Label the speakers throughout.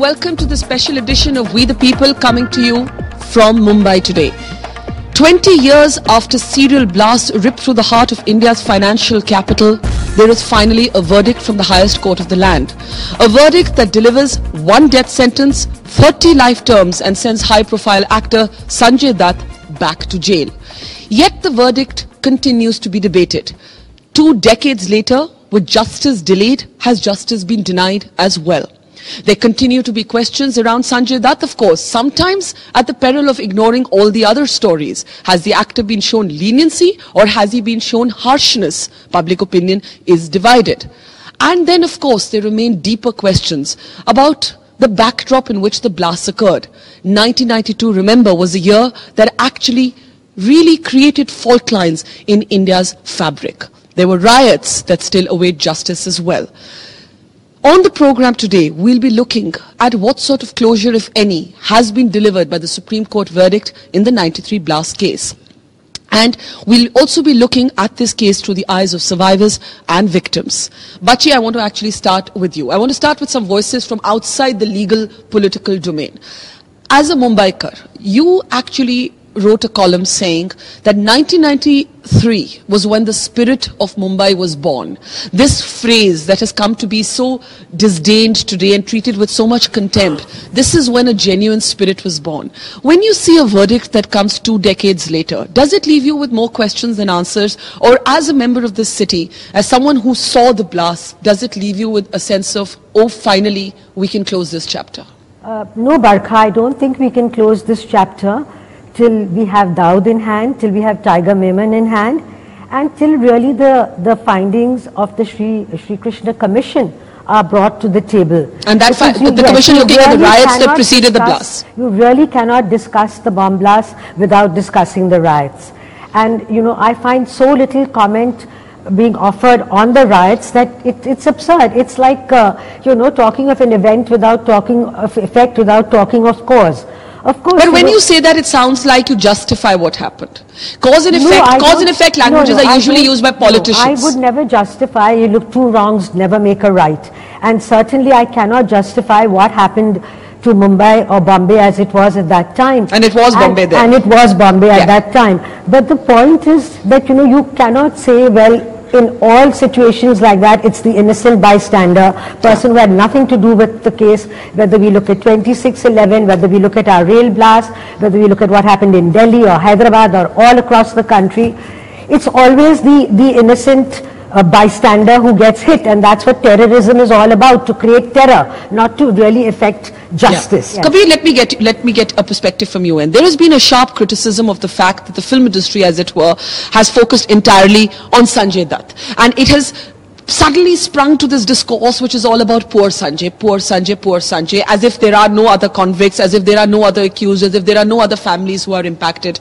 Speaker 1: welcome to the special edition of We the People, coming to you from Mumbai today. 20 years after serial blasts ripped through the heart of India's financial capital, there is finally a verdict from the highest court of the land. A verdict that delivers one death sentence, 30 life terms, and sends high-profile actor Sanjay Dutt back to jail. Yet the verdict continues to be debated. 2 decades later, with justice delayed, has justice been denied as well? There continue to be questions around Sanjay Dutt, of course, sometimes at the peril of ignoring all the other stories. Has the actor been shown leniency or has he been shown harshness? Public opinion is divided. And then, of course, there remain deeper questions about the backdrop in which the blasts occurred. 1992, remember, was a year that actually really created fault lines in India's fabric. There were riots that still await justice as well. On the program today, we'll be looking at what sort of closure, if any, has been delivered by the Supreme Court verdict in the 93 blast case. And we'll also be looking at this case through the eyes of survivors and victims. Bachi, I want to actually start with you. I want to start with some voices from outside the legal political domain. As a Mumbaikar, you actually wrote a column saying that 1993 was when the spirit of Mumbai was born. This phrase that has come to be so disdained today and treated with so much contempt, this is when a genuine spirit was born. When you see a verdict that comes 2 decades later, does it leave you with more questions than answers? Or as a member of this city, as someone who saw the blast, does it leave you with a sense of, oh, finally, we can close this chapter?
Speaker 2: No, Barkha, I don't think we can close this chapter till we have Dawood in hand, till we have Tiger Memon in hand, and till really the findings of the Sri Krishna Commission are brought to the table.
Speaker 1: And that the commission looking at the riots that preceded the blast.
Speaker 2: You really cannot discuss the bomb blast without discussing the riots. And, you know, I find so little comment being offered on the riots that it's absurd. It's like, you know, talking of an event without talking of effect, without talking of cause. Of course,
Speaker 1: but when you say that, it sounds like you justify what happened. Cause and effect languages are usually used by politicians.
Speaker 2: I would never justify, you look, 2 wrongs never make a right. And certainly I cannot justify what happened to Mumbai or Bombay as it was at that time.
Speaker 1: And it was Bombay then.
Speaker 2: And it was Bombay at that time. But the point is that, you know, you cannot say, well, in all situations like that, it's the innocent bystander, person who had nothing to do with the case, whether we look at 26/11, whether we look at our rail blast, whether we look at what happened in Delhi or Hyderabad or all across the country. It's always the innocent bystander who gets hit, and that's what terrorism is all about, to create terror, not to really affect justice.
Speaker 1: Kabir, let me get a perspective from you. And there has been a sharp criticism of the fact that the film industry, as it were, has focused entirely on Sanjay Dutt, and it has suddenly sprung to this discourse which is all about poor Sanjay, poor Sanjay, poor Sanjay, as if there are no other convicts, as if there are no other accused, as if there are no other families who are impacted.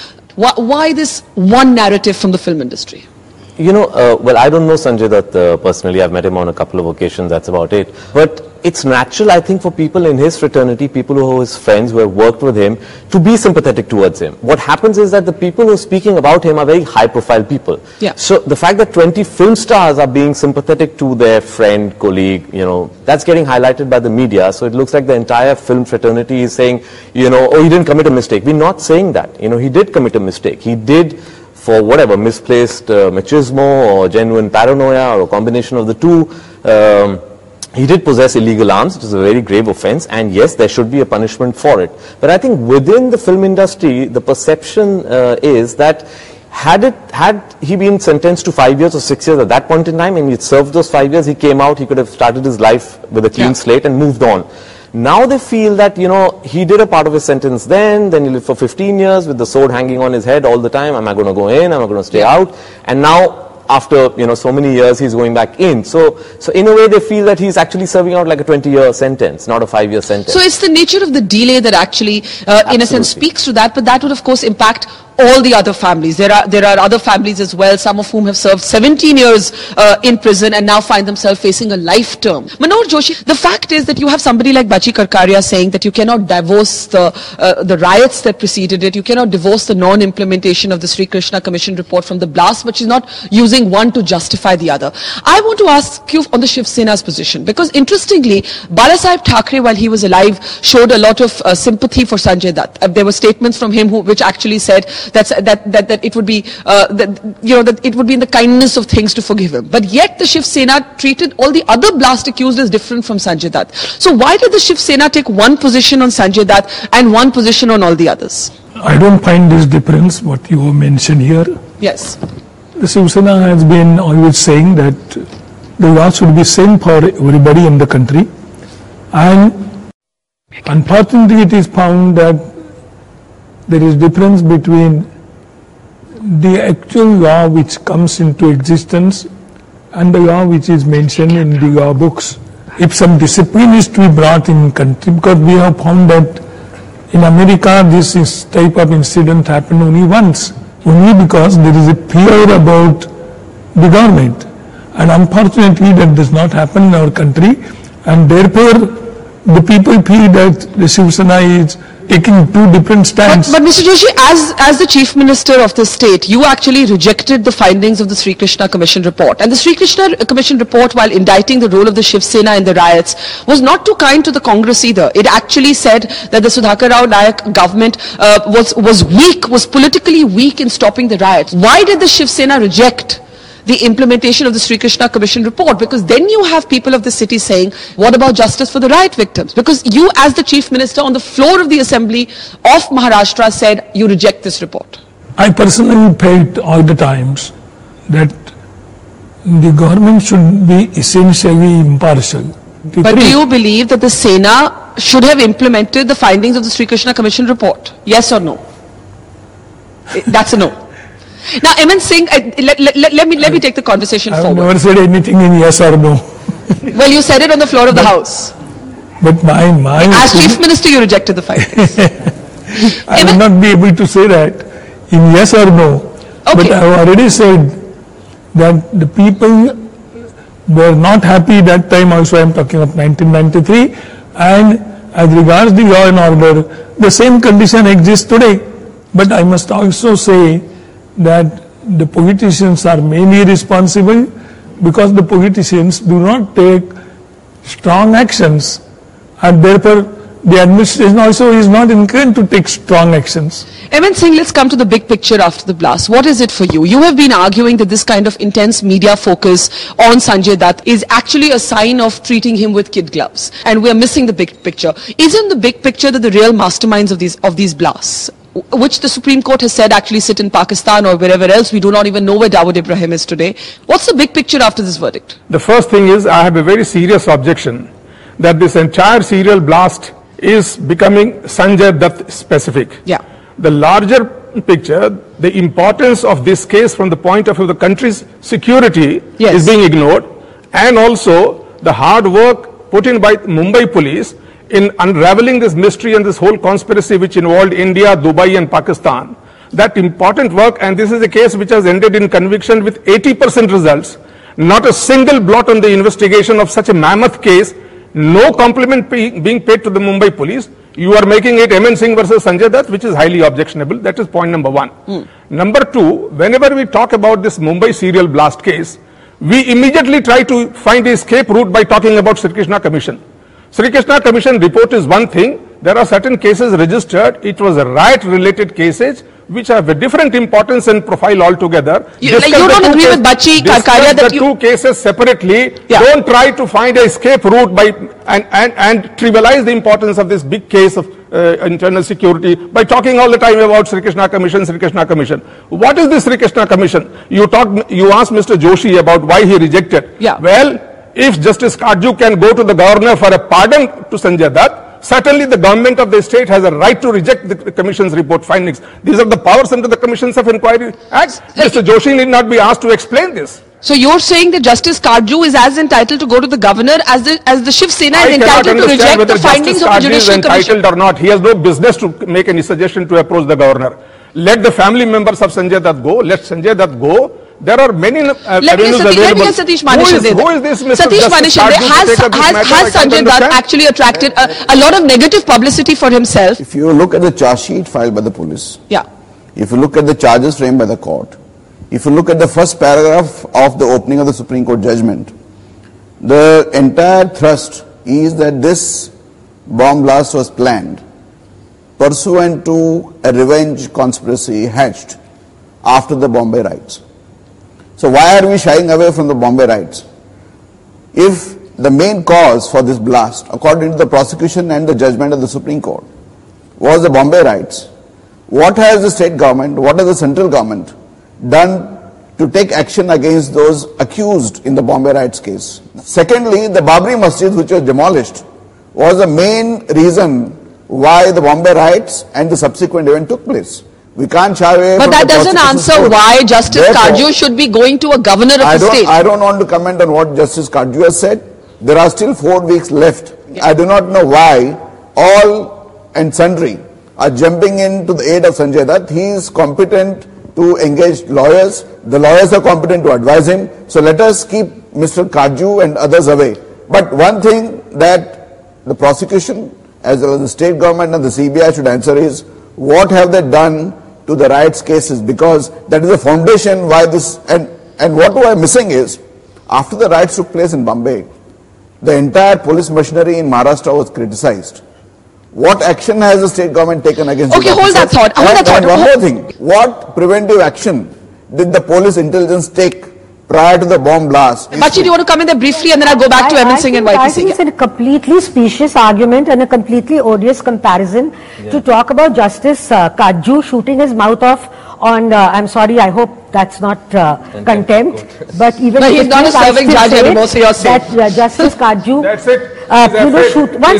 Speaker 1: Why this one narrative from the film industry?
Speaker 3: You know, well, I don't know Sanjay Dutt personally. I've met him on a couple of occasions, that's about it. But it's natural, I think, for people in his fraternity, people who are his friends, who have worked with him, to be sympathetic towards him. What happens is that the people who are speaking about him are very high-profile people.
Speaker 1: Yeah.
Speaker 3: So the fact that 20 film stars are being sympathetic to their friend, colleague, you know, that's getting highlighted by the media. So it looks like the entire film fraternity is saying, you know, oh, he didn't commit a mistake. We're not saying that. You know, he did commit a mistake. He did, for whatever, misplaced machismo or genuine paranoia or a combination of the two. He did possess illegal arms, which is a very grave offense, and yes, there should be a punishment for it. But I think within the film industry, the perception is that had he been sentenced to 5 years or 6 years at that point in time, and he'd served those 5 years, he came out, he could have started his life with a clean slate and moved on. Now they feel that, you know, he did a part of his sentence then he lived for 15 years with the sword hanging on his head all the time. Am I going to go in? Am I going to stay out? And now, after, you know, so many years, he's going back in. So in a way, they feel that he's actually serving out like a 20-year sentence, not a 5-year sentence.
Speaker 1: So it's the nature of the delay that actually, in a sense, speaks to that. But that would, of course, impact all the other families. There are other families as well, some of whom have served 17 years in prison and now find themselves facing a life term. Manoj Joshi, the fact is that you have somebody like Bachi Karkaria saying that you cannot divorce the riots that preceded it, you cannot divorce the non-implementation of the Sri Krishna Commission report from the blast, but she's not using one to justify the other. I want to ask you on the Shiv Sena's position, because interestingly, Balasaheb Thackeray, while he was alive, showed a lot of sympathy for Sanjay Dutt. There were statements from him which actually said that it would be that it would be in the kindness of things to forgive him. But yet the Shiv Sena treated all the other blast accused as different from Sanjay Dutt. So why did the Shiv Sena take one position on Sanjay Dutt and one position on all the others?
Speaker 4: I don't find this difference what you mentioned here.
Speaker 1: Yes.
Speaker 4: The Shiv Sena has been always saying that the law should be same for everybody in the country, and unfortunately it is found that there is difference between the actual law which comes into existence and the law which is mentioned in the law books. If some discipline is to be brought in country, because we have found that in America this type of incident happened only once, only because there is a fear about the government, and unfortunately that does not happen in our country, and therefore the people feel that the Shiv Sena is taking two different stands.
Speaker 1: But Mr. Joshi, as the Chief Minister of the state, you actually rejected the findings of the Sri Krishna Commission report. And the Sri Krishna Commission report, while indicting the role of the Shiv Sena in the riots, was not too kind to the Congress either. It actually said that the Sudhakar Rao Nayak government was politically weak in stopping the riots. Why did the Shiv Sena reject the implementation of the Sri Krishna Commission report? Because then you have people of the city saying, what about justice for the riot victims? Because you, as the Chief Minister, on the floor of the Assembly of Maharashtra said you reject this report.
Speaker 4: I personally felt all the times that the government should be essentially impartial.
Speaker 1: But do you believe that the Sena should have implemented the findings of the Sri Krishna Commission report? Yes or no? That's a no. Now, Emin Singh, let me take the conversation forward.
Speaker 4: I have never said anything in yes or no.
Speaker 1: Well, you said it on the floor of the House.
Speaker 4: But my
Speaker 1: as Chief Minister, you rejected the findings.
Speaker 4: I will not be able to say that in yes or no. Okay. But I have already said that the people were not happy that time. Also, I am talking of 1993. And as regards the law and order, the same condition exists today. But I must also say that the politicians are mainly responsible, because the politicians do not take strong actions, and therefore the administration also is not inclined to take strong actions.
Speaker 1: Emin Singh, let's come to the big picture after the blast. What is it for you? You have been arguing that this kind of intense media focus on Sanjay Dutt is actually a sign of treating him with kid gloves, and we are missing the big picture. Isn't the big picture that the real masterminds of these blasts, which the Supreme Court has said actually sit in Pakistan or wherever else, we do not even know where Dawood Ibrahim is today? What's the big picture after this verdict?
Speaker 5: The first thing is, I have a very serious objection that this entire serial blast is becoming Sanjay Dutt specific.
Speaker 1: Yeah.
Speaker 5: The larger picture, the importance of this case from the point of view of the country's security is being ignored, and also the hard work put in by Mumbai police in unraveling this mystery and this whole conspiracy which involved India, Dubai and Pakistan. That important work, and this is a case which has ended in conviction with 80% results, not a single blot on the investigation of such a mammoth case, no compliment being paid to the Mumbai police. You are making it Emin Singh versus Sanjay Dutt, which is highly objectionable. That is point number one. Number two, whenever we talk about this Mumbai serial blast case, we immediately try to find a escape route by talking about Sri Krishna Commission. Sri Krishna Commission report is one thing. There are certain cases registered. It was riot-related cases which have a different importance and profile altogether.
Speaker 1: You don't agree with Bachi Karkaria that
Speaker 5: the two cases separately. Don't try to find an escape route by and trivialize the importance of this big case of internal security by talking all the time about Sri Krishna Commission, Sri Krishna Commission. What is this Sri Krishna Commission? You asked Mr. Joshi about why he rejected. Well, if Justice Kajju can go to the governor for a pardon to Sanjay Dutt, certainly the government of the state has a right to reject the commission's report findings. These are the powers under the Commissions of Inquiry Act. Mr. Joshi need not be asked to explain this.
Speaker 1: So you're saying that Justice Kajju is as entitled to go to the governor as the Shiv Sena is entitled to reject the findings of the Judicial Commission?
Speaker 5: Or not. He has no business to make any suggestion to approach the governor. let the family members of Sanjay Dutt go, let Sanjay Dutt go. There are many avenues available.
Speaker 1: Let me get Satish Manishande.
Speaker 5: Who is this Mr.
Speaker 1: Satish Manishande, has Sanjay Dutt actually attracted a lot of negative publicity for himself?
Speaker 6: If you look at the charge sheet filed by the police, if you look at the charges framed by the court, if you look at the first paragraph of the opening of the Supreme Court judgment, the entire thrust is that this bomb blast was planned pursuant to a revenge conspiracy hatched after the Bombay riots. So why are we shying away from the Bombay riots? If the main cause for this blast, according to the prosecution and the judgment of the Supreme Court, was the Bombay riots, what has the state government, what has the central government done to take action against those accused in the Bombay riots case? Secondly, the Babri Masjid, which was demolished, was the main reason why the Bombay riots and the subsequent event took place. We can't shy away
Speaker 1: but
Speaker 6: from
Speaker 1: that doesn't answer why Justice Karju should be going to a governor of the state.
Speaker 6: I don't want to comment on what Justice Karju has said. There are still 4 weeks left. I do not know why all and sundry are jumping in to the aid of Sanjay Dutt. He is competent to engage lawyers. The lawyers are competent to advise him. So let us keep Mr. Karju and others away. But one thing that the prosecution as well as the state government and the CBI should answer is, what have they done to the riots cases? Because that is the foundation why this, and what we are missing is, after the riots took place in Bombay, the entire police machinery in Maharashtra was criticized. What action has the state government taken against?
Speaker 1: Okay, hold that thought.
Speaker 6: And one more thing. What preventive action did the police intelligence take prior to the bomb blast?
Speaker 1: Bachi, do you want to come in there briefly and then I'll go back to MN Singh and YP Singh?
Speaker 2: I think it's a completely specious argument and a completely odious comparison to talk about Justice Karju shooting his mouth off on, I'm sorry, I hope that's not contempt. But even
Speaker 1: no, he's not a serving judge anymore, so you're saying.
Speaker 2: That Justice Karju,
Speaker 5: that's it.
Speaker 2: shoot. One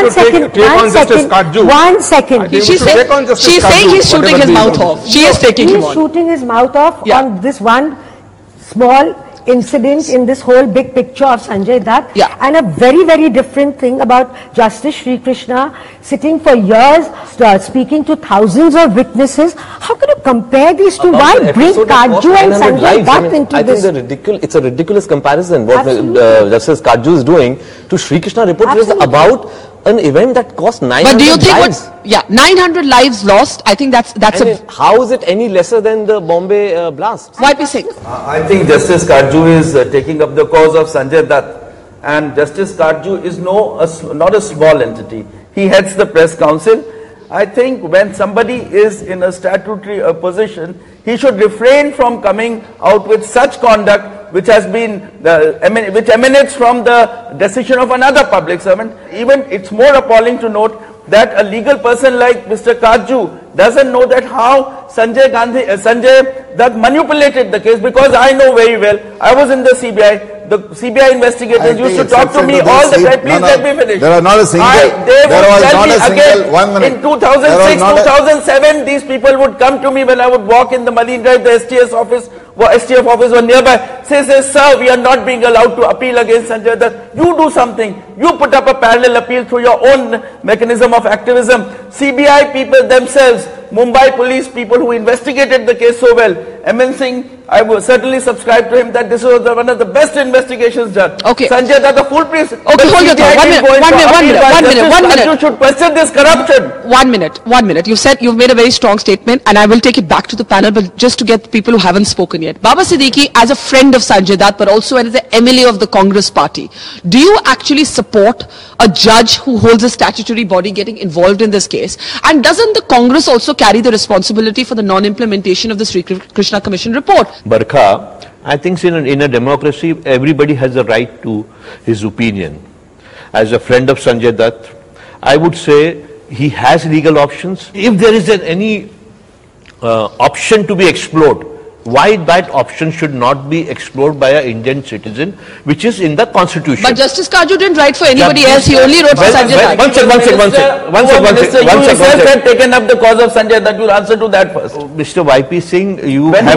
Speaker 2: second.
Speaker 1: She's saying he's shooting his mouth off. She is taking him on.
Speaker 2: He's shooting his mouth off on this one small incident in this whole big picture of Sanjay Dutt, and a very, very different thing about Justice Sri Krishna sitting for years, speaking to thousands of witnesses. How can you compare these two? Why bring Karju and Sanjay Dutt into this?
Speaker 3: I think it's a ridiculous comparison what Justice Karju is doing to Sri Krishna report, which is about an event that cost 900 lives.
Speaker 1: But do you think 900 lives lost, I think that's
Speaker 3: how is it any lesser than the Bombay blast?
Speaker 1: YP Singh.
Speaker 7: I think Justice Karju is taking up the cause of Sanjay Dutt, and Justice Karju is not a small entity. He heads the press council. I think when somebody is in a statutory position, he should refrain from coming out with such conduct which has been which emanates from the decision of another public servant. Even it's more appalling to note that a legal person like Mr. Karju doesn't know that how Sanjay Dutt manipulated the case, because I know very well. I was in the CBI. The CBI investigators used to talk to me all the time. Please let me finish.
Speaker 6: There was not a single.
Speaker 7: In 2006, 2007, these people would come to me when I would walk in the Marine Drive, the STF office was nearby. Says, sir, we are not being allowed to appeal against Sanjay Dutt. You do something. You put up a parallel appeal through your own mechanism of activism. CBI people themselves, Mumbai police people who investigated the case so well, MN Singh, I will certainly subscribe to him that this was one of the best investigations done.
Speaker 1: Okay.
Speaker 7: Sanjay Dutt, the foolproof.
Speaker 1: Okay, hold your thought. One minute.
Speaker 7: You should question this corruption.
Speaker 1: 1 minute. You've made a very strong statement, and I will take it back to the panel, but just to get people who haven't spoken yet. Baba Siddiqui, as a friend of Sanjay Dutt, but also as the MLA of the Congress party, do you actually support a judge who holds a statutory body getting involved in this case? And doesn't the Congress also carry the responsibility for the non-implementation of the Sri Krishna Commission report?
Speaker 8: Barkha, I think in a democracy, everybody has a right to his opinion. As a friend of Sanjay Dutt, I would say he has legal options. If there is any option to be explored, why that option should not be explored by an Indian citizen, which is in the constitution.
Speaker 1: But Justice Karju didn't write for anybody else. He only wrote for Sanjay Dutt.
Speaker 7: One second. You yourself had taken up the cause of Sanjay Dutt. You'll answer to that first.
Speaker 8: Mr. YP Singh, you
Speaker 7: have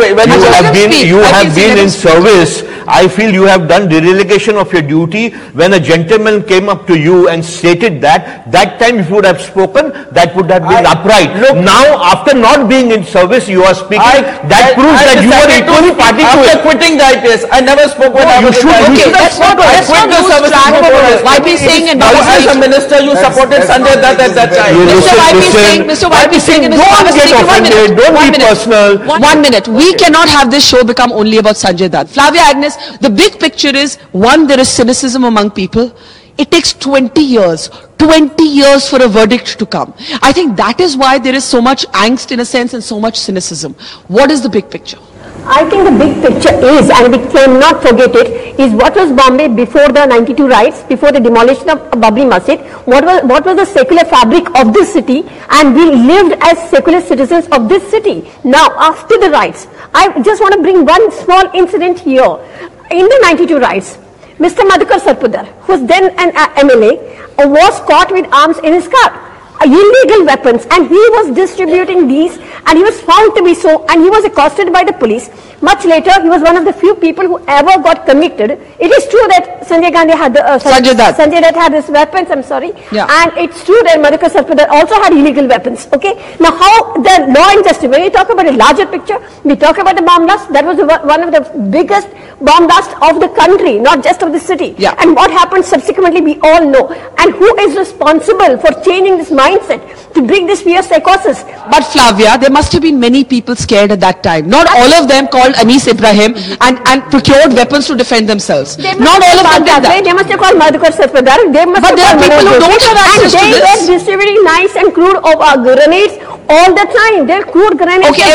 Speaker 8: been in service. I feel you have done dereliction of your duty. When a gentleman came up to you and stated that time if you would have spoken, that would have been upright. Look, now after not being in service, you are speaking. That proves that you were equally party to it.
Speaker 7: After quitting the IPS, I never spoke when I was
Speaker 1: let's not lose track of YP Singh and
Speaker 7: as a minister, you supported Sanjay Dutt at that time.
Speaker 1: Mr. YP Singh,
Speaker 8: don't get offended. Don't be personal.
Speaker 1: 1 minute. We cannot have this show become only about Sanjay Dutt. Flavia Agnes, the big picture is, one, there is cynicism among people. It takes 20 years for a verdict to come. I think that is why there is so much angst in a sense and so much cynicism. What is the big picture?
Speaker 9: I think the big picture is, and we cannot forget it, is what was Bombay before the 92 riots, before the demolition of Babri Masjid, what was the secular fabric of this city, and we lived as secular citizens of this city. Now, after the riots, I just want to bring one small incident here. In the 92 riots, Mr. Madhukar Sarpudar, who was then an MLA, was caught with arms in his car, illegal weapons, and he was distributing these, and he was found to be so, and he was accosted by the police. Much later, he was one of the few people who ever got convicted. It is true that Sanjay Dutt had his weapons, and it's true that Madhukar Sarpudar also had illegal weapons. Okay, now how the law and justice, when we talk about a larger picture, we talk about the bomb blast, that was one of the biggest bomb blasts of the country, not just of the city. And what happened subsequently, we all know. And who is responsible for changing this mindset to bring this fear psychosis?
Speaker 1: But Flavia, there must have been many people scared at that time. Not all of them called Anis Ibrahim and procured weapons to defend themselves. Not all of them did that.
Speaker 9: They must have called Madhukar Sarpudar.
Speaker 1: But there are people who don't have access to this.
Speaker 9: And they were distributing nice and crude grenades all the time. They're crude grenades.
Speaker 1: Okay,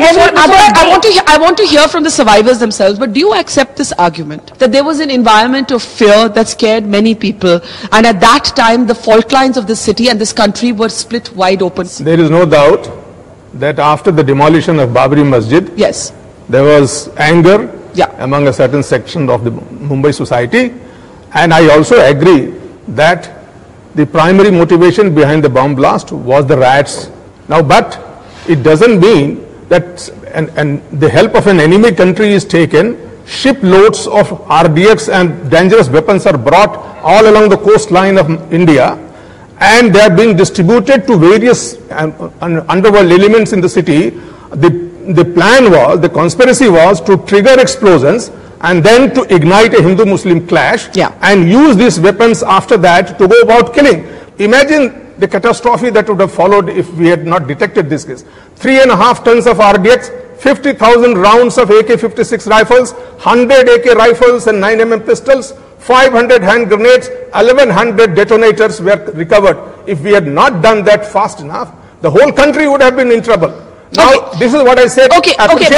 Speaker 1: I want to hear from the survivors themselves, but do you accept this argument that there was an environment of fear that scared many people, and at that time the fault lines of this city and this country were split wide open?
Speaker 5: There is no doubt that after the demolition of Babri Masjid, there was anger among a certain section of the Mumbai society, and I also agree that the primary motivation behind the bomb blast was the riots. Now, but it doesn't mean that and the help of an enemy country is taken, shiploads of RDX and dangerous weapons are brought all along the coastline of India, and they are being distributed to various underworld elements in the city. The plan was, the conspiracy was to trigger explosions and then to ignite a Hindu-Muslim clash and use these weapons after that to go about killing. Imagine the catastrophe that would have followed if we had not detected this case. 3.5 tons of RDX, 50,000 rounds of AK-56 rifles, 100 AK rifles and 9mm pistols, 500 hand grenades, 1100 detonators were recovered. If we had not done that fast enough, the whole country would have been in trouble. Now, this is what I said.
Speaker 1: One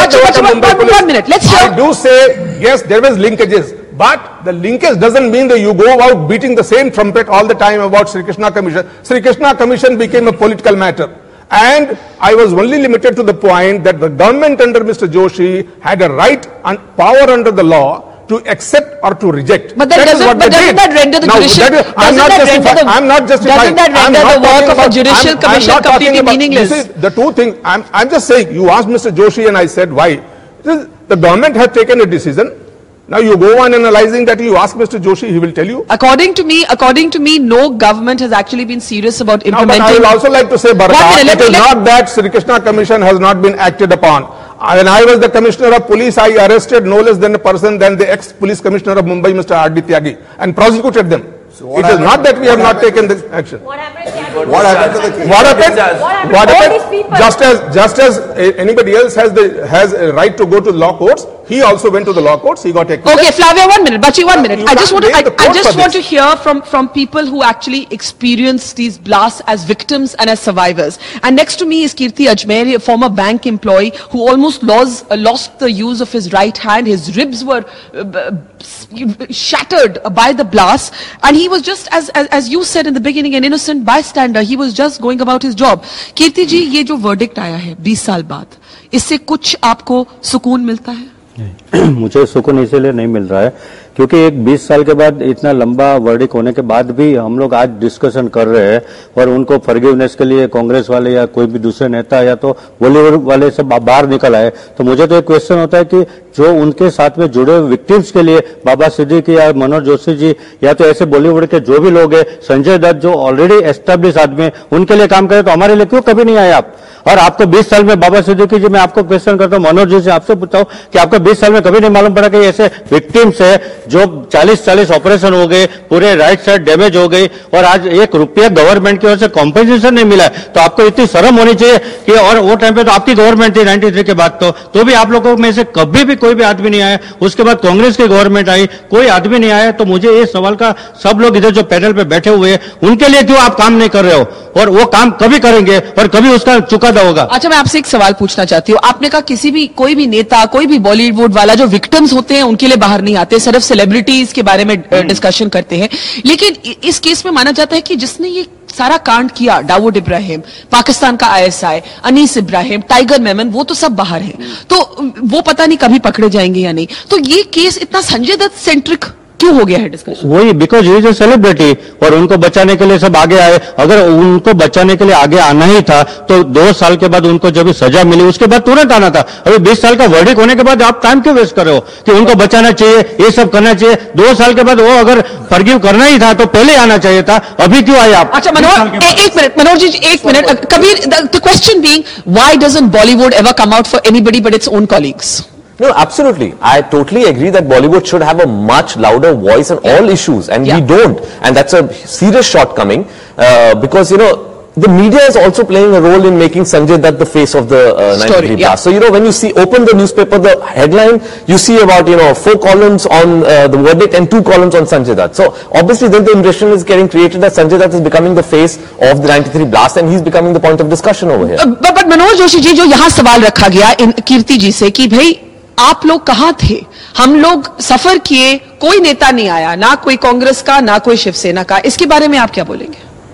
Speaker 1: minute. Let's hear.
Speaker 5: I do say, yes, there was linkages. But the linkage doesn't mean that you go out beating the same trumpet all the time about Sri Krishna Commission. Sri Krishna Commission became a political matter. And I was only limited to the point that the government under Mr. Joshi had a right and power under the law to accept or to reject.
Speaker 1: But that doesn't that render the judicial...
Speaker 5: I'm not justifying.
Speaker 1: Doesn't that render the work of a judicial commission completely meaningless?
Speaker 5: You see, the two things, I'm just saying, you asked Mr. Joshi and I said, why? The government has taken a decision. Now you go on analyzing that, you ask Mr. Joshi, he will tell you.
Speaker 1: According to me, no government has actually been serious about implementing...
Speaker 5: No, but I would also like to say, Barakat, it is not that Sri Krishna Commission has not been acted upon. When I was the Commissioner of Police, I arrested no less than a person than the ex-Police Commissioner of Mumbai, Mr. R.D. Tyagi, and prosecuted them. So it is not that we have not taken this action.
Speaker 6: What happened to the case?
Speaker 5: What happened? Just as anybody else has a right to go to law courts, he also went to the law courts. He got acquitted.
Speaker 1: Okay, Flavia, 1 minute. Bachi, 1 minute. I just want to hear from people who actually experienced these blasts as victims and as survivors. And next to me is Kirti Ajmeri, a former bank employee who almost lost the use of his right hand. His ribs were shattered by the blast, and he was just as you said in the beginning, an innocent bystander. He was just going about his job. कीर्ति जी, ये जो verdict आया है 20 साल बाद, इससे कुछ आपको सुकून मिलता है?
Speaker 10: मुझे सुकून इसीलिए नहीं मिल रहा है क्योंकि एक 20 साल के बाद इतना लंबा वर्डिक होने के बाद भी हम लोग आज डिस्कशन कर रहे हैं और उनको फॉरगिवनेस के लिए कांग्रेस वाले या कोई भी दूसरे नेता या तो बॉलीवुड वाले सब बाहर निकल आए। तो मुझे तो एक क्वेश्चन होता है कि जो उनके साथ में जुड़े हुए विक्टिम्स के लिए बाबा सिद्दीकी या मनोज जोशी जी या तो ऐसे बॉलीवुड के जो भी लोग हैं, संजय दत्त जो ऑलरेडी एस्टेब्लिश आदमी है, उनके लिए काम करे, तो हमारे लिए क्यों कभी नहीं आए आप? और आपको 20 साल में बाबा सिद्दीकी जी, मैं आपको क्वेश्चन करता हूं, मनोज जी से आपसे पूछता हूं कि आपको 20 साल में कभी नहीं मालूम पड़ा कि ऐसे विक्टिम्स है जो 40 ऑपरेशन हो गए, पूरे राइट साइड डैमेज हो गई और आज 1 रुपया गवर्नमेंट की ओर से कॉम्पेंसेशन नहीं मिला? तो आपको इतनी शर्म होनी चाहिए कि, और वो टाइम पे तो आपकी गवर्नमेंट थी 93 के बाद, तो भी आप लोगों में से कभी भी कोई भी आदमी नहीं आया। उसके बाद कांग्रेस की गवर्नमेंट आई, कोई आदमी नहीं आया। तो मुझे ये सवाल का, सब लोग इधर जो पैनल पे बैठे हुए हैं उनके लिए क्यों आप काम नहीं कर रहे हो? और वो काम कभी करेंगे और कभी उसका चुकादा होगा।
Speaker 1: अच्छा, मैं आपसे एक सवाल पूछना चाहती हूँ। आपने कहा किसी भी, कोई भी नेता, कोई भी बॉलीवुड वाला जो विक्टिम्स होते हैं उनके लिए बाहर नहीं आते, सिर्फ सेलिब्रिटीज के बारे में डिस्कशन करते हैं। लेकिन इस केस में माना जाता है कि जिसने ये सारा कांड किया, दाऊद इब्राहिम, पाकिस्तान का ISI, अनीस इब्राहिम, टाइगर मेमन, वो तो सब बाहर हैं। तो वो पता नहीं कभी पकड़े जाएंगे या नहीं। तो ये केस इतना संजय दत्त सेंट्रिक क्यों हो गया है डिस्कशन?
Speaker 10: वही, because he is a celebrity और उनको बचाने के लिए सब आगे आए। अगर उनको बचाने के लिए आगे आना ही था तो 2 साल के बाद उनको जब सजा मिली उसके बाद तुरंत आना था। अभी 20 साल का वर्डिक होने के बाद आप टाइम क्यों वेस्ट कर रहे हो कि उनको बचाना चाहिए, ये सब करना चाहिए? 2 साल के बाद वो अगर फॉरगिव करना ही था तो पहले आना चाहिए था, अभी क्यों आए आप?
Speaker 1: अच्छा मनोज, एक मिनट मनोज जी, एक minute. Kabir, the question being, why doesn't Bollywood ever come out for anybody but its own colleagues?
Speaker 3: No, absolutely. I totally agree that Bollywood should have a much louder voice on all issues, and we don't. And that's a serious shortcoming because, you know, the media is also playing a role in making Sanjay Dutt the face of the 93 blast. So, you know, when you see, open the newspaper, the headline, you see about, you know, 4 columns on the verdict and 2 columns on Sanjay Dutt. So, obviously, then the impression is getting created that Sanjay Dutt is becoming the face of the 93 blast, and he's becoming the point of discussion over here.
Speaker 1: But Manoj Joshi ji, जो यहाँ सवाल रखा गया इन कीर्ति जी से कि भाई आप लोग कहां थे? हम लोग सफर किए, कोई नेता नहीं आया, ना कोई कांग्रेस का, ना कोई शिवसेना का। इसके बारे में आप क्या बोलेंगे?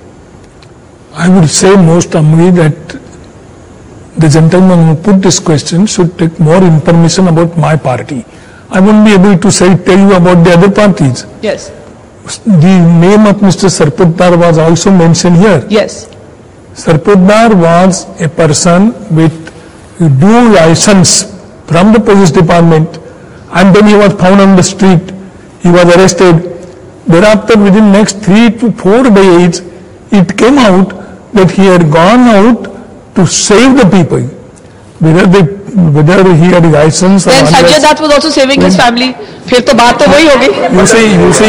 Speaker 4: I would say most humbly that the gentleman who put this question should take more information about my party. I won't be able to tell you about the other parties.
Speaker 1: Yes.
Speaker 4: The name of Mr. Sarpotdar was also mentioned here.
Speaker 1: Yes.
Speaker 4: Sarpotdar was a person with dual license from the police department, and then he was found on the street. He was arrested. Thereafter, within next 3 to 4 days, it came out that he had gone out to save the people. Whether he had license or
Speaker 1: then Sanjay Dutt was also saving his family. फिर तो बात तो वही होगी.
Speaker 4: You see.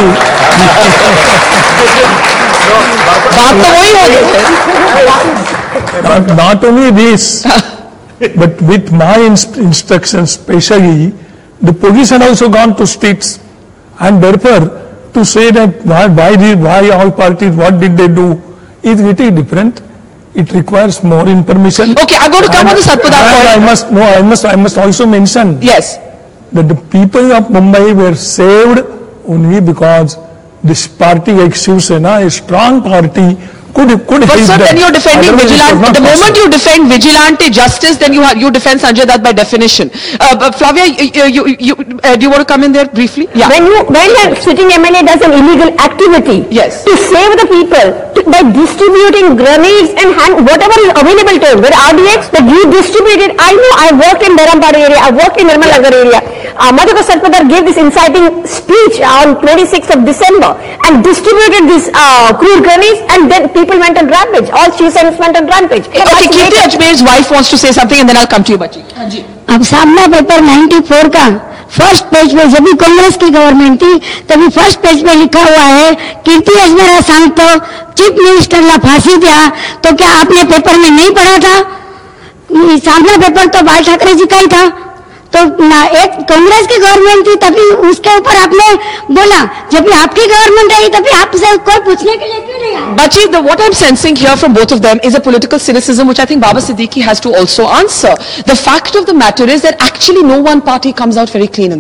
Speaker 1: बात तो वही होगी.
Speaker 4: Not only this. But with my instructions, especially, the police had also gone to streets, and therefore, to say that why all parties, what did they do, is really different. It requires more information.
Speaker 1: Okay, I'm going to come on the Sarpotdar point.
Speaker 4: I must also mention.
Speaker 1: Yes.
Speaker 4: That the people of Mumbai were saved only because this party, like Shiv Sena, a strong party, could
Speaker 1: but sir, then you're defending vigilante. The moment you defend vigilante justice, then you defend Sanjay Dutt by definition. Flavia, do you want to come in there briefly?
Speaker 9: Yeah. When a sitting MLA does an illegal activity,
Speaker 1: yes,
Speaker 9: to save the people by distributing grenades and whatever is available to him, with RDX that you distributed. I know, I worked in Dharampara area, I worked in Nirmal Nagar area. Madhukar Sarpotdar gave this inciting speech on 26th of December and distributed these crude grenades, and then people went on rampage. All Shivasenas went on rampage.
Speaker 1: Okay, Kirti Ajmer's wife wants to say something, and then I'll come to you, Bachi.
Speaker 11: अब सामना paper 94 का first page पे, जब भी कांग्रेस की government थी तभी first page पे लिखा हुआ है, कीर्ति अजमेरा सांगतो चीफ मिनिस्टर ला फांसी दिया। तो क्या आपने पेपर में नहीं पढ़ा था? सामना पेपर तो बाल ठाकरे जी का ही था। तो एक कांग्रेस की गवर्नमेंट थी तभी उसके ऊपर आपने बोला, जब भी आपकी गवर्नमेंट आई तभी आपसे कोई पूछने के लिए क्यों नहीं आया?
Speaker 1: Bachi, what I'm sensing here from both of them is a political cynicism which I think Baba Siddiqui has to also answer. The fact of the matter is that actually no one party comes out very clean in this.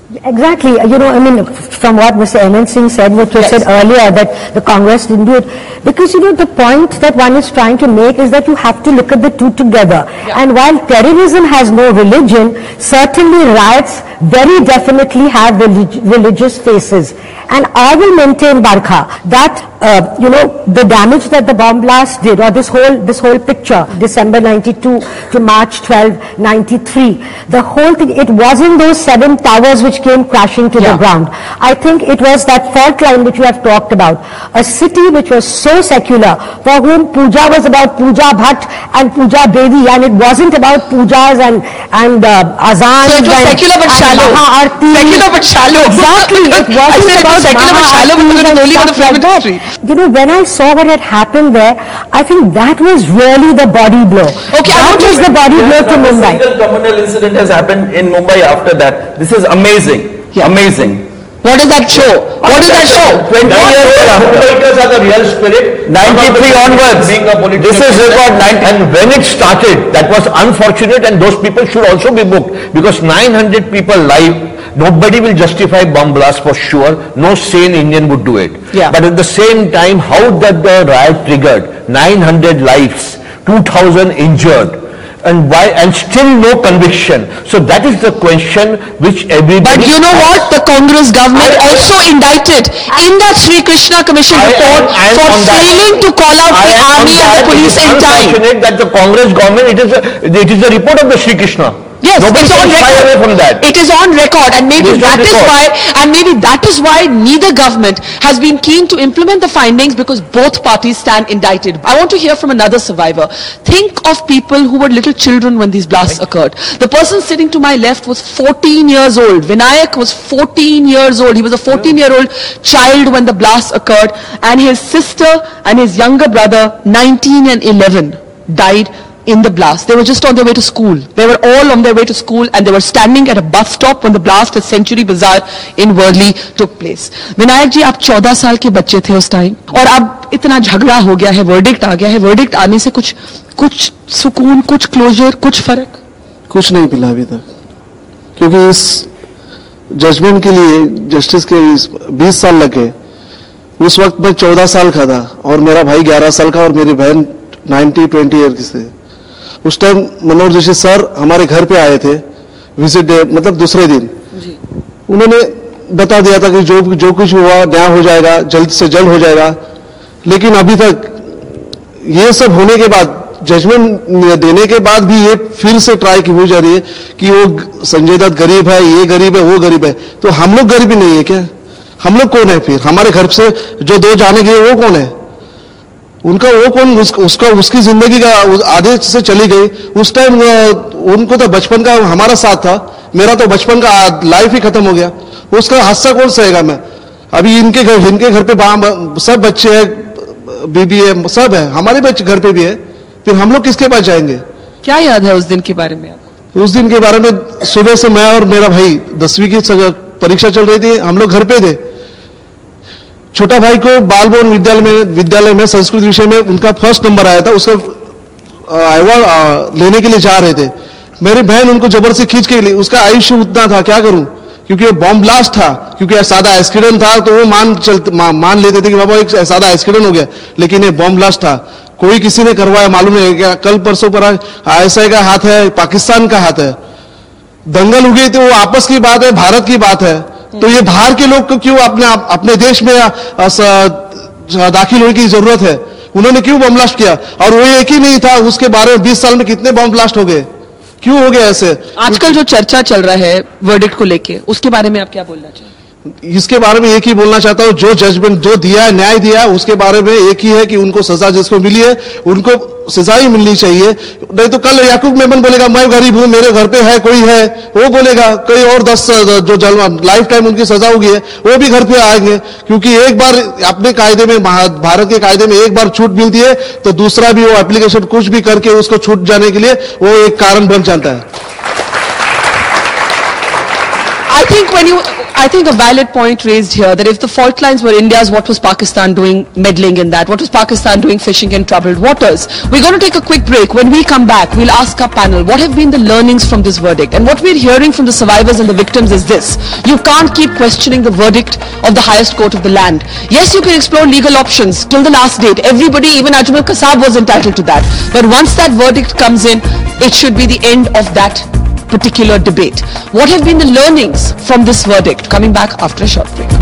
Speaker 2: Exactly. You know, I mean, from what Mr. Hemant Singh said, what was said earlier, that the Congress didn't do it. Because, you know, the point that one is trying to make is that you have to look at the two together. And while terrorism has no religion, certainly riots very definitely have religious faces. And I will maintain, Barkha, that, you know, the damage that the bomb blast did, or this whole picture, December 92 to March 12, 93, the whole thing, it wasn't those 7 towers which came crashing to the ground. I think it was that fault line which we have talked about. A city which was so secular, for whom puja was about Puja Bhatt and Puja Devi, and it wasn't about pujas and azan.
Speaker 1: So it was secular but shallow. Secular but shallow.
Speaker 2: Exactly. It wasn't about
Speaker 1: secular but shallow because it was only for the film industry.
Speaker 2: You know, when I saw what had happened there, I think that was really the body blow.
Speaker 1: Okay,
Speaker 2: that was the body blow to Mumbai.
Speaker 7: A single communal incident has happened in Mumbai after that. This is amazing. Amazing.
Speaker 1: What does that show? What does that show?
Speaker 8: 20 years Mumbaikars are the real spirit. 93 onwards. This is record 90. And when it started, that was unfortunate, and those people should also be booked, because 900 people live. Nobody will justify bomb blast for sure. No sane Indian would do it. But at the same time, how that the riot triggered 900 lives, 2,000 injured, and why, and still no conviction. So that is the question which everybody.
Speaker 1: But you know what? The Congress government also indicted in that Sri Krishna Commission report for failing to call out the army and the police in time.
Speaker 8: It is unfortunate that the Congress government, it is a report of the Sri Krishna.
Speaker 1: Yes,
Speaker 8: nobody
Speaker 1: it's on record.
Speaker 8: Away from that.
Speaker 1: It is on record, and maybe that is why neither government has been keen to implement the findings, because both parties stand indicted. I want to hear from another survivor. Think of people who were little children when these blasts occurred. The person sitting to my left was 14 years old. Vinayak was 14 years old. He was a 14-year-old child when the blast occurred, and his sister and his younger brother, 19 and 11, died in the blast. They were just on their way to school. They were all on their way to school, and they were standing at a bus stop when the blast at Century Bazaar in Worli took place. Vinayak ji, आप 14 साल के बच्चे थे उस time, और अब इतना झगड़ा हो गया है, वर्डिक्ट आ गया है. वर्डिक्ट आने से कुछ सुकून, कुछ क्लोजर, कुछ फर्क?
Speaker 12: कुछ नहीं मिला अभी तक, क्योंकि इस जजमेंट के लिए जस्टिस के 20 साल लगे. उस वक्त मैं 14 साल का था, और मेरा भाई 11 साल का, और मेरी बहन 20 ईयर की थी. उस टाइम मनोहर जोशी सर हमारे घर पे आए थे विजिट डे, मतलब दूसरे दिन. उन्होंने बता दिया था कि जो कुछ हुआ न्याय हो जाएगा, जल्द से जल्द हो जाएगा. लेकिन अभी तक ये सब होने के बाद, जजमेंट देने के बाद भी ये फिर से ट्राई की हुई जा रही है कि वो संजय दत्त गरीब है, ये गरीब है, वो गरीब है. तो हम लोग गरीबी नहीं है क्या? हम लोग कौन है फिर? हमारे घर से जो 2 जाने गए वो कौन है? उनका वो कौन? उसकी जिंदगी का आधे से चली गई. उस टाइम उनको तो बचपन का हमारा साथ था. मेरा तो बचपन का लाइफ ही खत्म हो गया. उसका हादसा कौन सहेगा? मैं अभी इनके घर पे सब बच्चे हैं, बीबी है, सब है, हमारे बच्चे घर पे भी है. फिर हम लोग किसके पास जाएंगे?
Speaker 1: क्या याद है उस दिन के बारे में?
Speaker 12: उस दिन के बारे में, सुबह से मैं और मेरा भाई 10वीं की परीक्षा चल रही थी, हम लोग घर पे थे. छोटा भाई को बाल भवन विद्यालय में संस्कृत विषय में उनका फर्स्ट नंबर आया था. उसका अवार्ड लेने के लिए जा रहे थे. मेरी बहन उनको जबरदस्ती खींच के ली. उसका आयुष्य उतना था, क्या करूं, क्योंकि बॉम्ब ब्लास्ट था. क्योंकि सादा एक्सीडेंट था तो वो मान लेते थे कि बाबा एक सादा एक्सीडेंट हो गया, लेकिन ये बॉम्ब ब्लास्ट था. कोई किसी ने करवाया मालूम नहीं क्या. कल परसों पर ISI का हाथ है, पाकिस्तान का हाथ है. दंगल हुई तो वो आपस की बात है, भारत की बात है. तो ये बाहर के लोग को क्यों अपने देश में दाखिल होने की जरूरत है? उन्होंने क्यों बम ब्लास्ट किया? और वो एक ही नहीं था, उसके बारे में 20 साल में कितने बम ब्लास्ट हो गए? क्यों हो गया ऐसे?
Speaker 1: आजकल जो चर्चा चल रहा है वर्डिक्ट को लेके, उसके बारे में आप क्या बोलना चाहिए?
Speaker 12: इसके बारे में एक ही बोलना चाहता हूं, जो जजमेंट जो दिया है, न्याय दिया है, उसके बारे में एक ही है कि उनको सजा जिसको मिली है उनको सजा ही मिलनी चाहिए. नहीं तो कल याकूब मेमन बोलेगा मैं गरीब हूं, मेरे घर पे है कोई है, वो बोलेगा. कोई और 10 जो लाइफ टाइम उनकी सजा होगी है वो भी घर पे आएंगे. क्योंकि एक बार अपने कायदे में, भारत के कायदे में एक बार छूट मिलती है तो दूसरा भी वो एप्लीकेशन कुछ भी करके उसको छूट जाने के लिए वो एक कारण बन जाता है.
Speaker 1: I think when you I think a valid point raised here that if the fault lines were India's, what was Pakistan doing meddling in that? What was Pakistan doing fishing in troubled waters? We're going to take a quick break. When we come back, we'll ask our panel, what have been the learnings from this verdict? And what we're hearing from the survivors and the victims is this: you can't keep questioning the verdict of the highest court of the land. Yes, you can explore legal options till the last date. Everybody, even Ajmal Kasab, was entitled to that. But once that verdict comes in, it should be the end of that particular debate. What have been the learnings from this verdict? Coming back after a short break.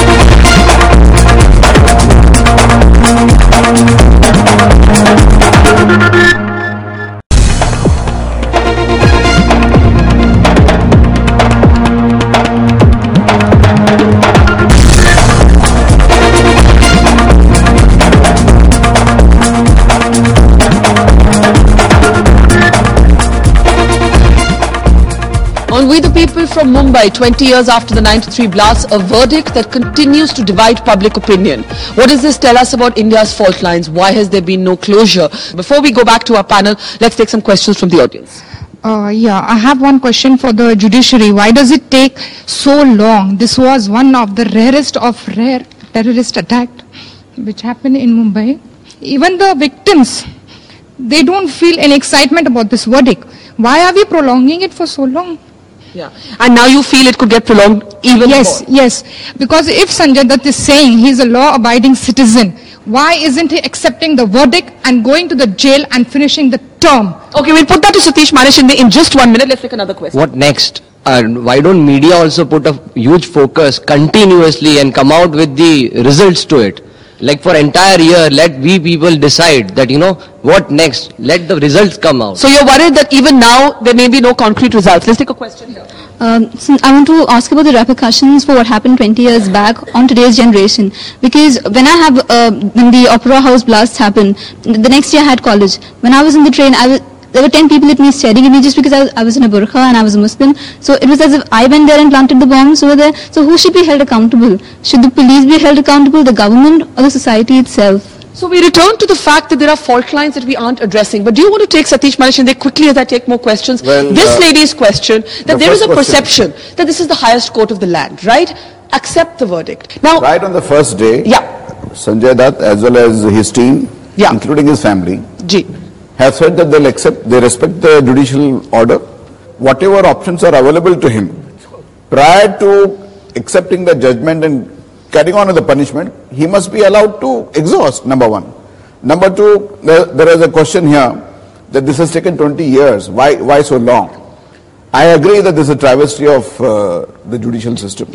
Speaker 1: On We the People from Mumbai, 20 years after the 93 blasts, a verdict that continues to divide public opinion. What does this tell us about India's fault lines? Why has there been no closure? Before we go back to our panel, let's take some questions from the audience.
Speaker 13: Yeah, I have one question for the judiciary. Why does it take so long? This was one of the rarest of rare terrorist attacks which happened in Mumbai. Even the victims, they don't feel any excitement about this verdict. Why are we prolonging it for so long?
Speaker 1: Yeah. And now you feel it could get prolonged even more?
Speaker 13: Yes. Because if Sanjay Dutt is saying he's a law-abiding citizen, why isn't he accepting the verdict and going to the jail and finishing the term?
Speaker 1: Okay, we'll put that to Satish Manishinde in just 1 minute. Let's take another question.
Speaker 14: What next? Why don't media also put a huge focus continuously and come out with the results to it? Like for entire year, let we people decide that, what next? Let the results come out.
Speaker 1: So you're worried that even now there may be no concrete results. Let's take a question here.
Speaker 15: So I want to ask about the repercussions for what happened 20 years back on today's generation. Because when when the Opera House blasts happened, the next year I had college. When I was in the train, there were 10 people at me staring at me just because I was in a burqa and I was a Muslim. So it was as if I went there and planted the bombs over there. So who should be held accountable? Should the police be held accountable, the government, or the society itself?
Speaker 1: So we return to the fact that there are fault lines that we aren't addressing. But do you want to take Satish Manishinde quickly as I take more questions?
Speaker 6: Well,
Speaker 1: this lady's question, that there is a perception that this is the highest court of the land, right? Accept the verdict. Now,
Speaker 6: right on the first day, Sanjay Dutt as well as his team, including his family, have said that they respect the judicial order. Whatever options are available to him, prior to accepting the judgment and carrying on with the punishment, he must be allowed to exhaust, number one. Number two, there is a question here that this has taken 20 years. Why so long? I agree that this is a travesty of the judicial system.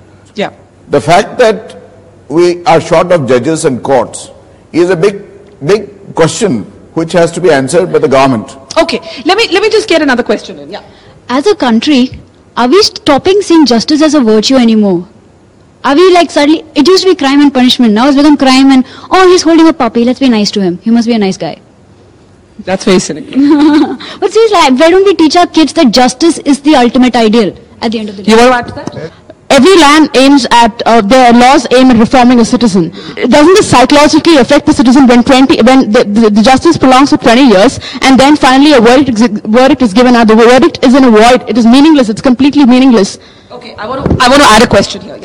Speaker 6: The fact that we are short of judges and courts is a big question which has to be answered by the government.
Speaker 1: Okay, let me just get another question in.
Speaker 15: As a country, are we stopping seeing justice as a virtue anymore? Are we like suddenly, it used to be crime and punishment, now it's become crime and, oh, he's holding a puppy, let's be nice to him. He must be a nice guy.
Speaker 1: That's very cynical.
Speaker 15: But see, like, why don't we teach our kids that justice is the ultimate ideal at the end of the day?
Speaker 1: You want to add to that?
Speaker 16: Every land aims at, their laws aim at reforming a citizen. Doesn't this psychologically affect the citizen when the justice prolongs for 20 years and then finally a verdict is given out? The verdict is in a void. It is meaningless. It's completely meaningless.
Speaker 1: Okay, I want to add a question here.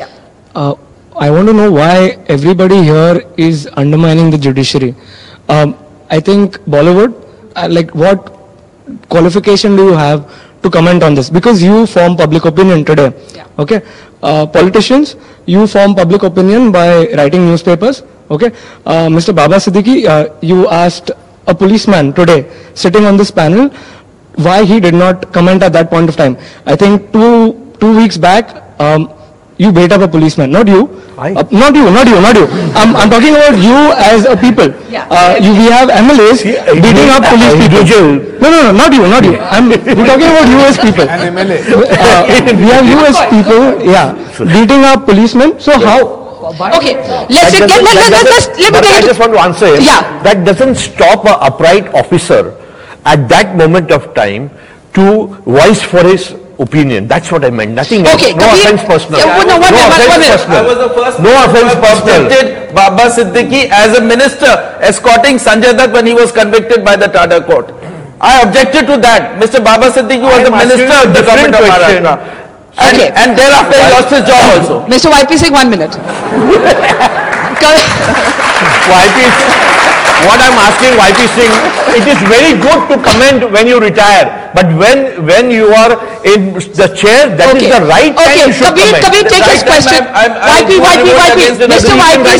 Speaker 17: I want to know why everybody here is undermining the judiciary. I think Bollywood, what qualification do you have to comment on this? Because you form public opinion today. Okay. Politicians, you form public opinion by writing newspapers. Okay. Mr. Baba Siddiqui, you asked a policeman today sitting on this panel why he did not comment at that point of time. I think two weeks back, you bait up a policeman, not you. Not you. I'm talking about you as a people. We have MLAs beating up police people. No, not you. We're talking about you as people. We have you as people, beating up policemen. So how?
Speaker 1: Okay, let me
Speaker 8: I just want to answer him. That doesn't stop an upright officer at that moment of time to voice for his opinion. That's what I meant. Nothing else. No offense personal. No offense personal.
Speaker 7: Baba Siddiqui as a minister escorting Sanjay Dutt when he was convicted by the Tada court. I objected to that. Mr. Baba Siddiqui was the minister of the government of Maharashtra. And thereafter he lost his job also.
Speaker 1: Mr. YP Singh, 1 minute.
Speaker 8: What I'm asking YP Singh, it is very good to comment when you retire, but when you are in the chair, that is the right time you should comment.
Speaker 1: Kabir, take his question. YP, Mr. YP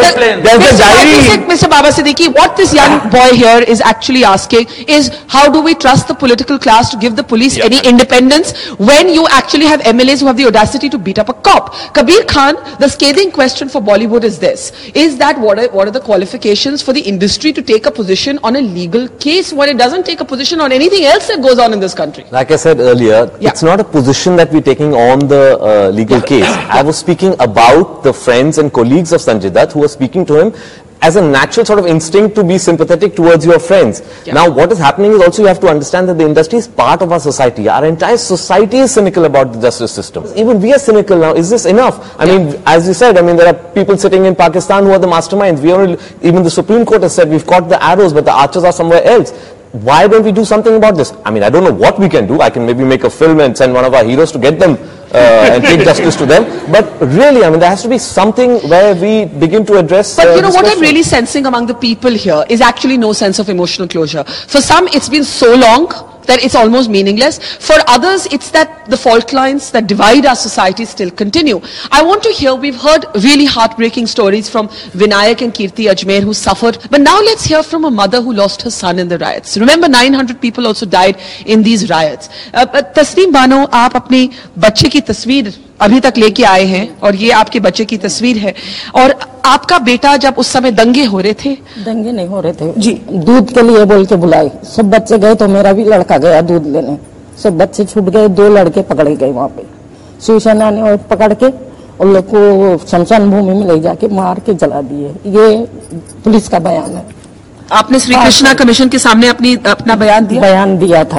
Speaker 1: Singh, Mr. Baba Siddiqui, what this young boy here is actually asking is, how do we trust the political class to give the police any independence when you actually have MLAs who have the audacity to beat up a cop? Kabir Khan, the scathing question for Bollywood is this, is that what are the qualifications for the industry to take a position on a legal case when it doesn't take a position on anything else that goes on in this country?
Speaker 3: Like I said earlier, it's not a position that we're taking on the legal case. I was speaking about the friends and colleagues of Sanjay Dutt who were speaking to him as a natural sort of instinct to be sympathetic towards your friends. Now what is happening is also you have to understand that the industry is part of our society. Our entire society is cynical about the justice system. Even we are cynical now. Is this enough? I mean, as you said, I mean, there are people sitting in Pakistan who are the masterminds. Even the Supreme Court has said we've caught the arrows, but the archers are somewhere else. Why don't we do something about this? I mean, I don't know what we can do. I can maybe make a film and send one of our heroes to get them and take justice to them. But really, I mean, there has to be something where we begin to address.
Speaker 1: But you know what I'm really sensing among the people here is actually no sense of emotional closure. For some, it's been so long that it's almost meaningless. For others, it's that the fault lines that divide our society still continue. I want to hear, we've heard really heartbreaking stories from Vinayak and Kirti Ajmer who suffered. But now let's hear from a mother who lost her son in the riots. Remember, 900 people also died in these riots. Tasneem Bano, आप अपनी बच्चे की तस्वीर अभी तक लेके आए हैं और ये आपके बच्चे की तस्वीर है और आपका बेटा जब उस समय दंगे हो रहे थे?
Speaker 18: दंगे नहीं हो रहे थे जी, दूध के लिए बोल के बुलाए, सब बच्चे गए तो मेरा भी लड़का गया दूध लेने, सब बच्चे छूट गए, 2 लड़के पकड़े गए वहाँ पे शिवसेना ने और पकड़ के उन लोग को शमशान भूमि में ले जाके मार के जला दिए। ये पुलिस का बयान है।
Speaker 1: आपने श्री कृष्णा कमीशन के सामने अपना
Speaker 18: बयान दिया था,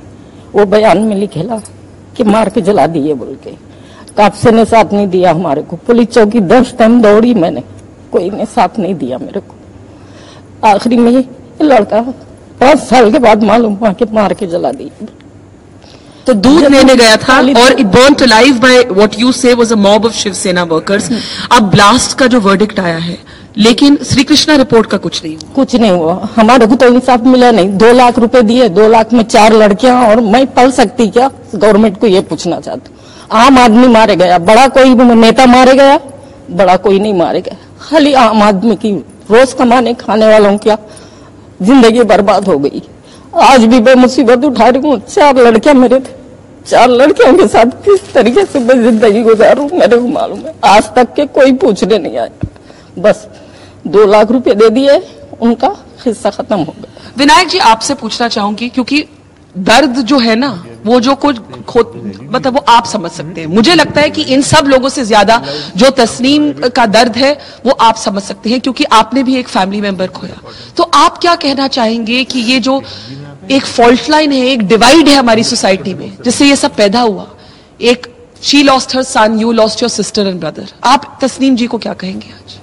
Speaker 18: वो बयान में लिखेला कि मार के जला दिए बोल के। कापसे ने साथ नहीं दिया हमारे को, पुलिस चौकी 10 टाइम दौड़ी मैंने, कोई ने साथ नहीं दिया मेरे को। आखिरी में ये लड़का 5 साल के बाद मालूम हुआ कि मार के जला दिया।
Speaker 1: तो दूध लेने गया था और it burnt alive by what you say was a mob of Shiv Sena workers. अब ब्लास्ट का जो वर्डिक्ट आया है, लेकिन श्री कृष्णा रिपोर्ट का कुछ नहीं
Speaker 18: हुआ। हमारे को तो इंसाफ मिला नहीं। 2 लाख रुपए दिए, 2 लाख में 4 लड़कियां, और मैं पल सकती क्या? गवर्नमेंट को ये पूछना चाहती। आम आदमी मारे गया, बड़ा कोई नेता मारे गया, बड़ा कोई नहीं मारे गया, खाली आम आदमी की रोज कमाने खाने वालों की जिंदगी बर्बाद हो गई। आज भी मैं मुसीबत उठा रही हूँ। 4 लड़कियां मेरे थे, 4 लड़कियों के साथ किस तरीके से मैं जिंदगी गुजारूं मेरे को मालूम है। आज तक के कोई पूछने नहीं आया, बस 2 लाख रुपए दे दिए, उनका हिस्सा खत्म हो गया।
Speaker 1: विनायक जी, आपसे पूछना चाहूंगी, क्योंकि दर्द जो है ना, वो जो कुछ मतलब वो आप समझ सकते हैं। मुझे लगता है कि इन सब लोगों से ज्यादा जो तस्नीम का दर्द है वो आप समझ सकते हैं, क्योंकि आपने भी एक फैमिली मेंबर खोया। तो आप क्या कहना चाहेंगे कि ये जो एक फॉल्ट लाइन है, एक डिवाइड है हमारी सोसाइटी में, जिससे ये सब पैदा हुआ, एक she lost her son, you lost your sister and brother, आप तस्नीम जी को क्या कहेंगे आज?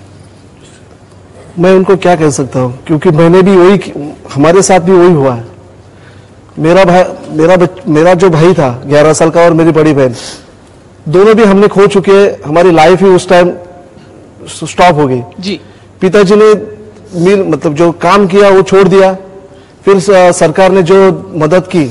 Speaker 12: मैं उनको क्या कह सकता हूँ, क्योंकि मैंने भी वही, हमारे साथ भी वही हुआ है। मेरा जो भाई था 11 साल का और मेरी बड़ी बहन, दोनों भी हमने खो चुके। हमारी लाइफ ही उस टाइम स्टॉप हो गई
Speaker 1: जी।
Speaker 12: पिताजी ने मतलब जो काम किया वो छोड़ दिया, फिर सरकार ने जो मदद की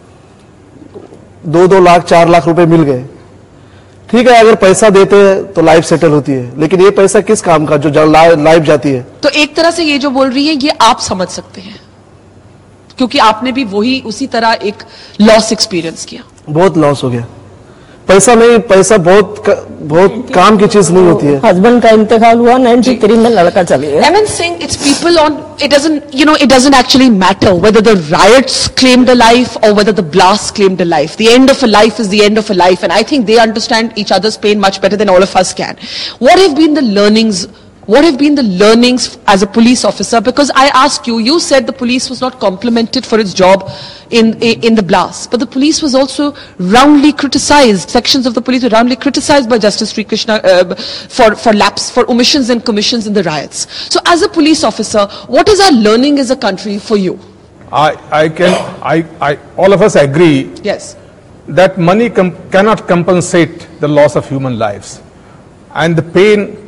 Speaker 12: 2-2 लाख 4 लाख रुपए मिल गए। ठीक है, अगर पैसा देते हैं तो लाइफ सेटल होती है, लेकिन ये पैसा किस काम का जो लाइफ जाती है।
Speaker 1: तो एक तरह से ये जो बोल रही है ये आप समझ सकते हैं, क्योंकि आपने भी वही उसी तरह एक लॉस एक्सपीरियंस किया।
Speaker 12: बहुत लॉस हो गया। पैसा नहीं, पैसा बहुत काम की चीज नहीं होती है।
Speaker 18: हस्बैंड का इंतकाल हुआ 93 में, लड़का चले गया।
Speaker 1: Evan Singh, it's people on, it doesn't actually matter whether the riots claimed a life or whether the blast claimed a life. The end of a life is the end of a life, and I think they understand each other's pain much better than all of us can. What have been the learnings? What have been the learnings as a police officer? Because I asked you, you said the police was not complimented for its job in the blast, but the police was also roundly criticized. Sections of the police were roundly criticized by Justice Sri Krishna for lapse, for omissions and commissions in the riots. So as a police officer, what is our learning as a country for you?
Speaker 5: All of us agree.
Speaker 1: Yes.
Speaker 5: that money cannot compensate the loss of human lives. And the pain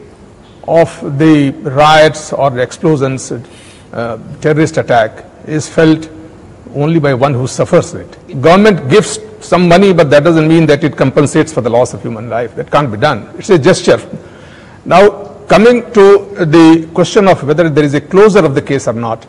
Speaker 5: of the riots or the explosions, terrorist attack, is felt only by one who suffers it. Government gives some money, but that doesn't mean that it compensates for the loss of human life. That can't be done. It's a gesture. Now, coming to the question of whether there is a closure of the case or not,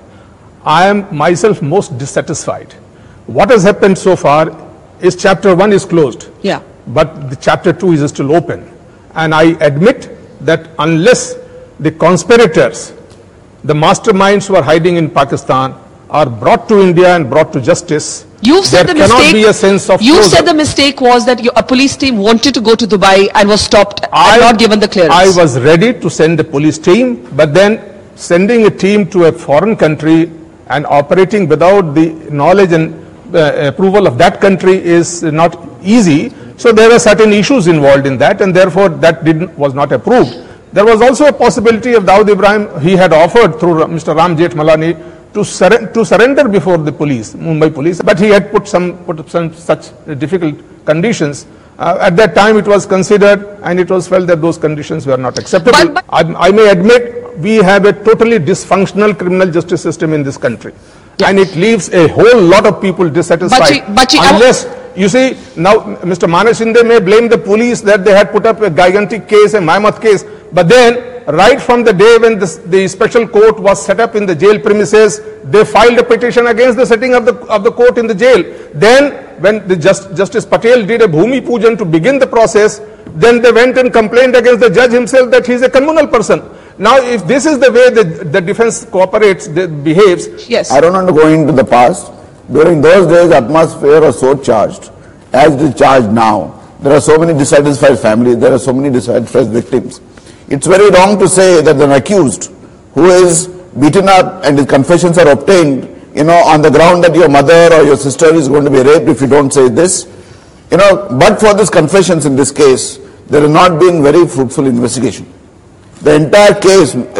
Speaker 5: I am myself most dissatisfied. What has happened so far is chapter 1 is closed.
Speaker 1: Yeah.
Speaker 5: But the chapter 2 is still open. And I admit that unless the conspirators, the masterminds who are hiding in Pakistan, are brought to India and brought to justice, there cannot be a sense of closure.
Speaker 1: You said the mistake was that a police team wanted to go to Dubai and was stopped and not given the clearance.
Speaker 5: I was ready to send a police team, but then sending a team to a foreign country and operating without the knowledge and approval of that country is not easy. So there were certain issues involved in that, and therefore that was not approved. There was also a possibility of Dawood Ibrahim. He had offered through Mr. Ram Jethmalani to surrender before the police, Mumbai police, but he had put some such difficult conditions. At that time it was considered and it was felt that those conditions were not acceptable. I may admit we have a totally dysfunctional criminal justice system in this country. Yeah. And it leaves a whole lot of people dissatisfied. Unless, you see, now Mr. Manesh Shinde may blame the police that they had put up a gigantic case, a Mammoth case, but then right from the day when the special court was set up in the jail premises, they filed a petition against the setting of the court in the jail. Then when the Justice Patel did a Bhumi Pujan to begin the process, then they went and complained against the judge himself that he is a communal person. Now, if this is the way the defense cooperates, behaves.
Speaker 1: Yes.
Speaker 6: I don't want to go into the past. During those days, atmosphere was so charged, as it is charged now. There are so many dissatisfied families, there are so many dissatisfied victims. It's very wrong to say that an accused who is beaten up and his confessions are obtained, on the ground that your mother or your sister is going to be raped if you don't say this. But for these confessions in this case, there has not been very fruitful investigation. The entire case, 70%,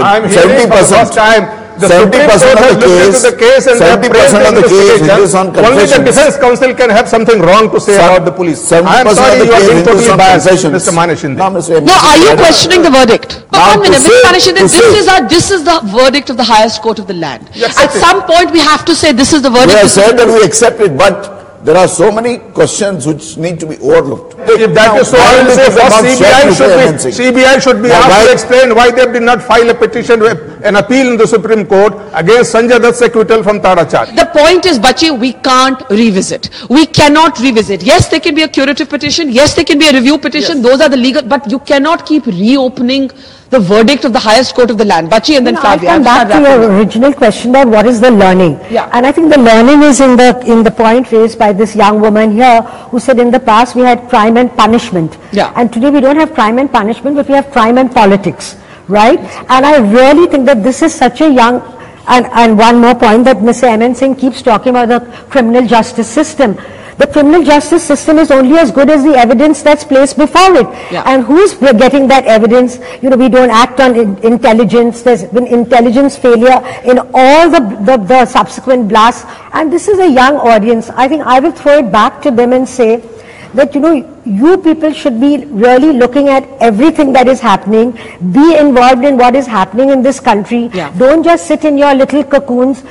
Speaker 5: the Supreme Court has looked into the case and 70% of the case is on confessions. Only the Defense Counsel can have something wrong to say about the police. I am sorry, you are being totally biased, Mr. Manesh Shinde.
Speaker 1: No, are you questioning the verdict? But 1 minute, Mr. Manesh Shinde, this is the verdict of the highest court of the land. At some point, we have to say this is the verdict.
Speaker 6: We have said that we accept it, but there are so many questions which need to be overlooked.
Speaker 5: If that is so, I will say CBI should be asked to explain why they did not file a petition, an appeal in the Supreme Court against Sanjay Dutt's acquittal from Tara charge.
Speaker 1: The point is, Bachi, we can't revisit. We cannot revisit. Yes, there can be a curative petition. Yes, there can be a review petition. Yes. Those are the legal, but you cannot keep reopening the verdict of the highest court of the land. Bachi and then Flavia.
Speaker 2: I come back to your original question about what is the learning.
Speaker 1: Yeah.
Speaker 2: And I think the learning is in the point raised by this young woman here who said in the past we had crime and punishment.
Speaker 1: Yeah.
Speaker 2: And today we don't have crime and punishment, but we have crime and politics. Right? And I really think that this is such a young, and one more point that Mr. M.N. Singh keeps talking about the criminal justice system. The criminal justice system is only as good as the evidence that's placed before it.
Speaker 1: Yeah.
Speaker 2: And who's getting that evidence? We don't act on intelligence. There's been intelligence failure in all the subsequent blasts. And this is a young audience. I think I will throw it back to them and say that, you people should be really looking at everything that is happening, be involved in what is happening in this country.
Speaker 1: Yeah.
Speaker 2: Don't just sit in your little cocoons.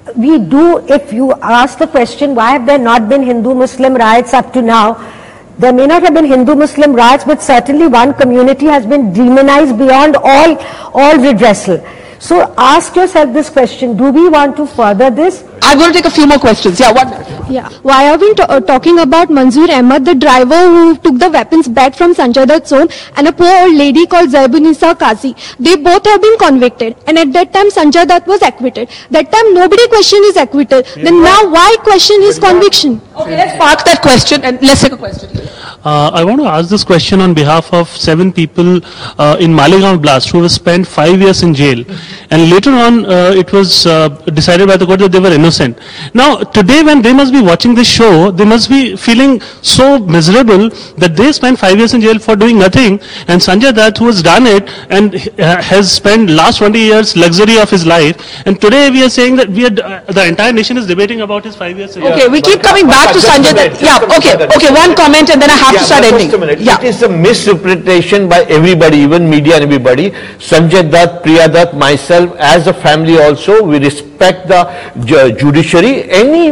Speaker 2: If you ask the question, why have there not been Hindu-Muslim riots up to now? There may not have been Hindu-Muslim riots, but certainly one community has been demonized beyond all redressal. So ask yourself this question, do we want to further this?
Speaker 1: I'm going to take a few more questions. Yeah, one.
Speaker 19: Yeah. Why are we talking about Manzoor Ahmed, the driver who took the weapons back from Sanjay Dutt's home, and a poor old lady called Zaibunisa Kazi? They both have been convicted, and at that time Sanjay Dutt was acquitted. That time nobody questioned his acquittal. Then now why question his conviction?
Speaker 1: Okay, let's park that question and let's take a question.
Speaker 20: I want to ask this question on behalf of 7 people in Malegaon blast who were spent 5 years in jail, and later on it was decided by the court that they were innocent. Now today, when they must be watching this show, they must be feeling so miserable that they spent 5 years in jail for doing nothing, and Sanjay Dutt, who has done it and has spent last 20 years luxury of his life, and today we are saying that the entire nation is debating about his 5 years.
Speaker 1: Okay, we keep coming back to Sanjay Dutt. Yeah, okay, one comment and then I have to start ending.
Speaker 8: It is a misinterpretation by everybody, even media and everybody. Sanjay Dutt, Priya Dutt, myself, as a family also, we respect the judiciary.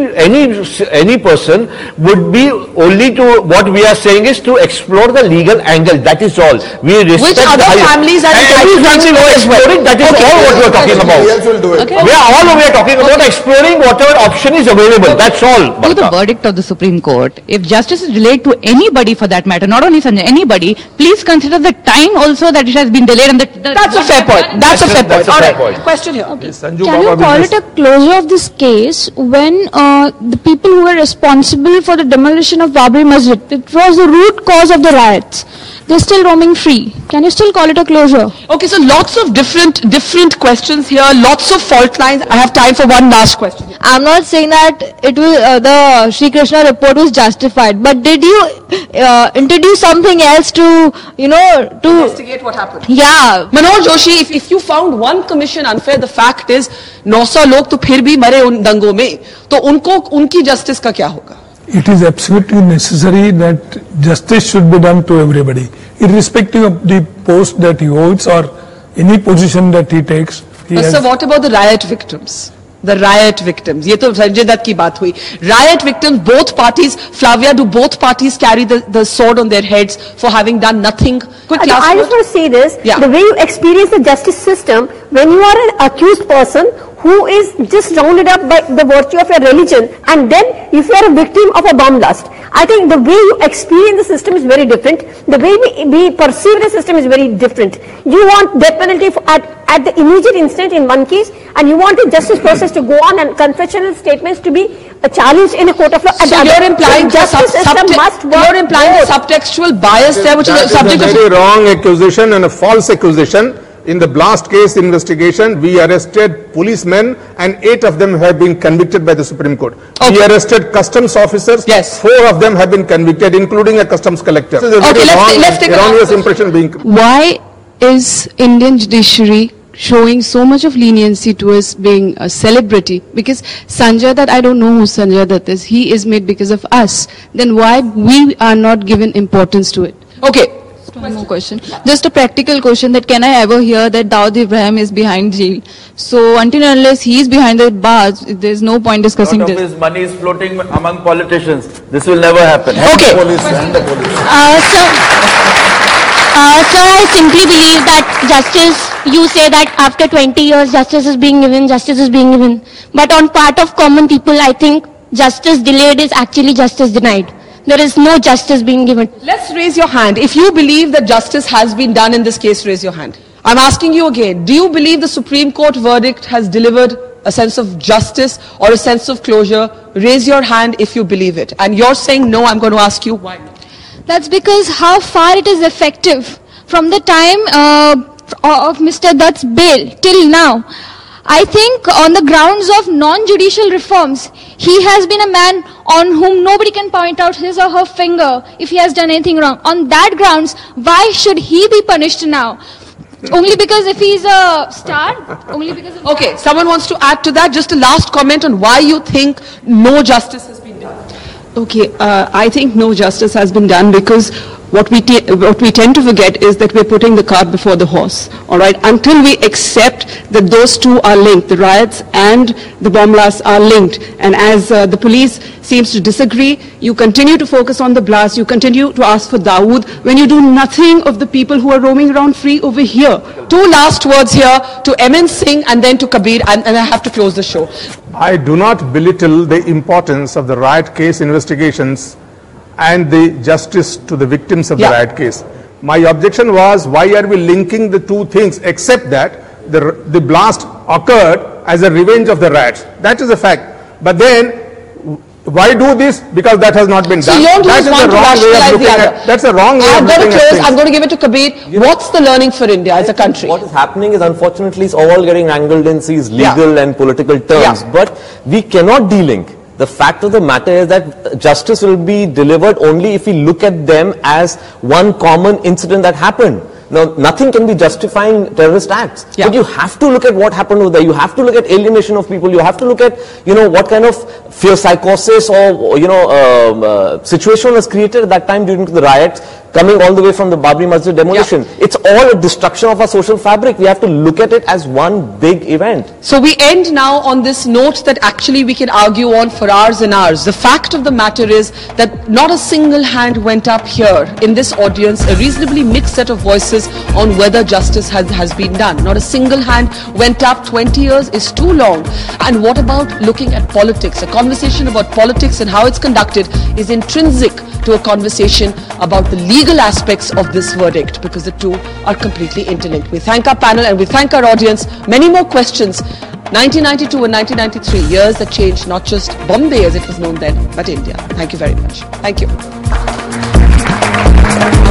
Speaker 8: Any person would be only to, what we are saying is to explore the legal angle. That is all. We respect.
Speaker 1: Which other families are
Speaker 8: exploring? That is all what we are talking about. We are talking about exploring whatever option is available. That's all.
Speaker 21: To the verdict of the Supreme Court, if justice is delayed to anybody for that matter, not only Sanjay, anybody, please consider the time also that it has been delayed. And
Speaker 1: that's a fair point. That's a fair point. All right. Question here. Okay.
Speaker 19: Can you call it a closure of this case when the people who were responsible for the demolition of Babri Masjid, it was the root cause of the riots, they're still roaming free? Can you still call it a closure?
Speaker 1: Okay, so lots of different questions here, lots of fault lines. I have time for one last question.
Speaker 19: I'm not saying that it was the Sri Krishna report was justified, but did you introduce something else to
Speaker 1: investigate what happened?
Speaker 19: Yeah.
Speaker 1: Manoj Joshi, if you found one commission unfair, the fact is 900 लोग तो फिर भी मरे उन दंगों में, तो उनकी justice का क्या होगा?
Speaker 4: It is absolutely necessary that justice should be done to everybody, irrespective of the post that he holds or any position that he takes.
Speaker 1: So what about the riot victims? The riot victims. ये तो संजय दत्त की बात हुई. Riot victims, both parties. Flavia, do both parties carry the sword on their heads for having done nothing?
Speaker 9: I just want to say this. Yeah. The way you experience the justice system, when you are an accused person who is just rounded up by the virtue of your religion, and then if you are a victim of a bomb blast, I think the way you experience the system is very different. The way we perceive the system is very different. You want death penalty at the immediate instant in one case, and you want the justice process to go on and confessional statements to be challenged in a court of law.
Speaker 1: So you're implying you're implying a subtextual bias there, which is a subject of...
Speaker 5: That is a very wrong accusation and a false accusation. In the blast case investigation, we arrested policemen and 8 of them have been convicted by the Supreme Court. Okay. We arrested customs officers.
Speaker 1: Yes.
Speaker 5: 4 of them have been convicted, including a customs collector. This is a very
Speaker 1: let's take
Speaker 5: erroneous impression being...
Speaker 22: Why is Indian judiciary showing so much of leniency towards being a celebrity? Because Sanjay Dutt, I don't know who Sanjay Dutt is. He is made because of us. Then why we are not given importance to it?
Speaker 1: Okay.
Speaker 22: One more question. Just a practical question, that can I ever hear that Dawood Ibrahim is behind jail? So until and unless he is behind the bars, there's no point discussing this.
Speaker 7: A lot of his money is floating among politicians. This will never happen.
Speaker 1: Okay.
Speaker 11: So I simply believe that justice, you say that after 20 years justice is being given. But on part of common people, I think justice delayed is actually justice denied. There is no justice being given.
Speaker 1: Let's raise your hand. If you believe that justice has been done in this case, raise your hand. I'm asking you again, do you believe the Supreme Court verdict has delivered a sense of justice or a sense of closure? Raise your hand if you believe it. And you're saying no, I'm going to ask you why.
Speaker 19: That's because how far it is effective from the time of Mr. Dutt's bail till now. I think on the grounds of non-judicial reforms, he has been a man on whom nobody can point out his or her finger if he has done anything wrong. On that grounds, why should he be punished now? Only because if he's a star? Only because of
Speaker 1: Okay, someone wants to add to that. Just a last comment on why you think no justice has been done.
Speaker 23: Okay, I think no justice has been done because what we tend to forget is that we're putting the cart before the horse, all right? Until we accept that those two are linked, the riots and the bomb blasts are linked, and as the police seems to disagree, you continue to focus on the blast, you continue to ask for Dawood, when you do nothing of the people who are roaming around free over here.
Speaker 1: 2 last words here to Emin Singh and then to Kabir, and I have to close the show.
Speaker 5: I do not belittle the importance of the riot case investigations and the justice to the victims of the riot case. My objection was, why are we linking the two things, except that the blast occurred as a revenge of the riots. That is a fact. But then Why do this? Because that has not been done.
Speaker 1: So you don't just want to rationalize the other.
Speaker 5: That's a wrong way of looking at things.
Speaker 1: I'm going to give it to Kabir. What's the learning for India as a country?
Speaker 3: What is happening is, unfortunately, it's all getting angled in these legal and political terms. But we cannot de-link. The fact of the matter is that justice will be delivered only if we look at them as one common incident that happened. Now, nothing can be justifying terrorist acts. But you have to look at what happened over there. You have to look at alienation of people. You have to look at, what kind of fear psychosis or, situation was created at that time during the riots, coming all the way from the Babri Masjid demolition. It's all a destruction of our social fabric. We have to look at it as one big event.
Speaker 1: So we end now on this note that actually we can argue on for hours and hours. The fact of the matter is that not a single hand went up here in this audience, a reasonably mixed set of voices on whether justice has been done. Not a single hand went up. 20 years is too long. And what about looking at politics? A conversation about politics and how it's conducted is intrinsic to a conversation about the legal aspects of this verdict, because the two are completely interlinked. We thank our panel and we thank our audience. Many more questions. 1992 and 1993, years that changed not just Bombay as it was known then, but India. Thank you very much. Thank you.